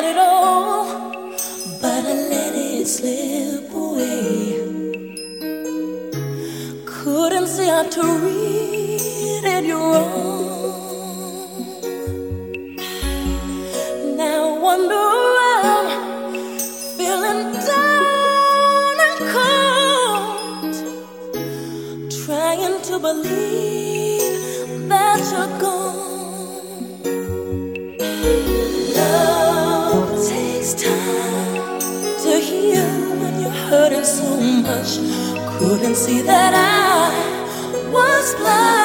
had it all, but I let it slip away. Couldn't see how to read it wrong. Now I wonder I'm feeling down and cold, trying to believe that you're gone. Love takes time to heal when you're hurting so much. Couldn't see that I was blind.